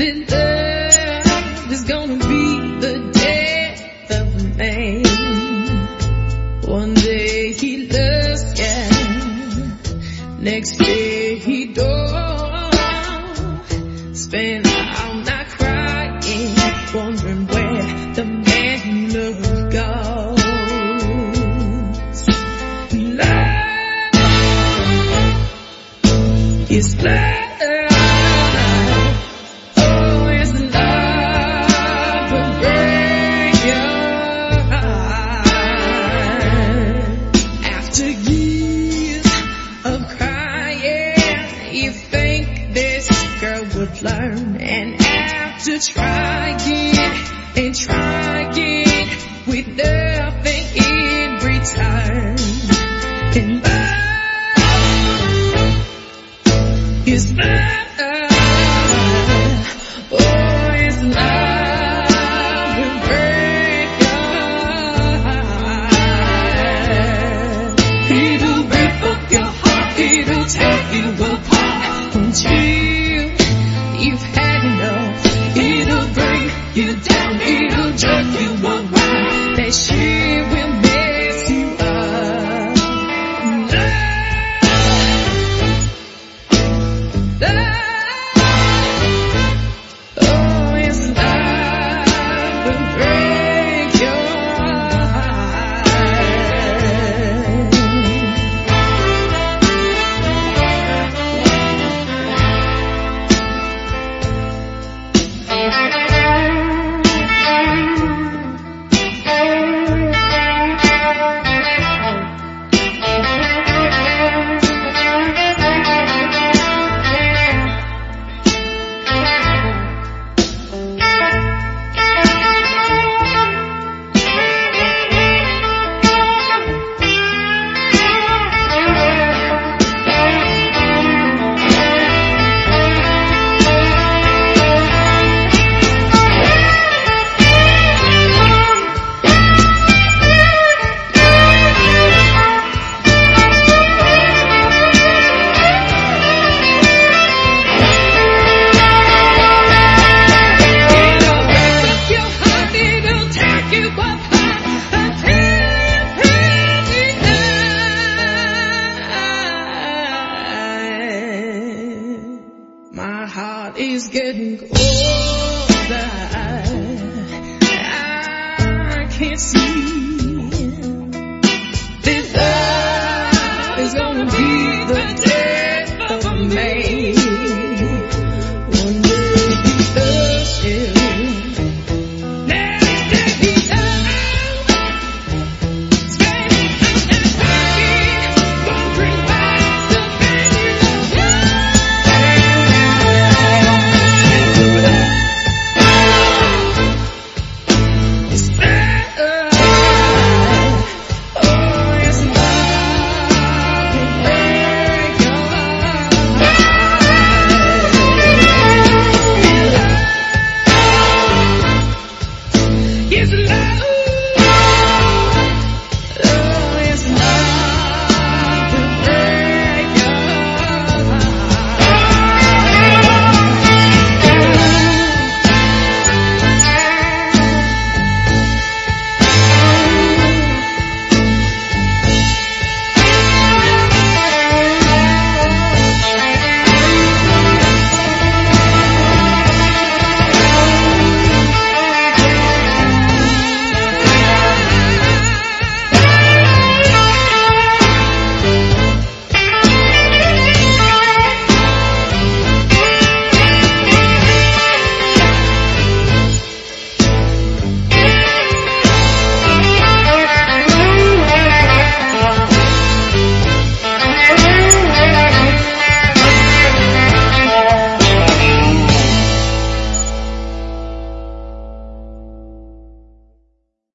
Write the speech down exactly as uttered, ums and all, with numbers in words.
This love is gonna be the death of a man. One day he loves you, next day he don't. Spend all night crying, wondering where the man you love goes. Love is love. Learn and after trying and trying with nothing in return, and love is love. Oh, it's love will break your heart. It'll rip up your heart, it'll tear you apart until you've had enough. It'll bring you down, it'll jerk you around. That shit will mess you up. Love, love, oh, it's love will break your is getting colder. I can't see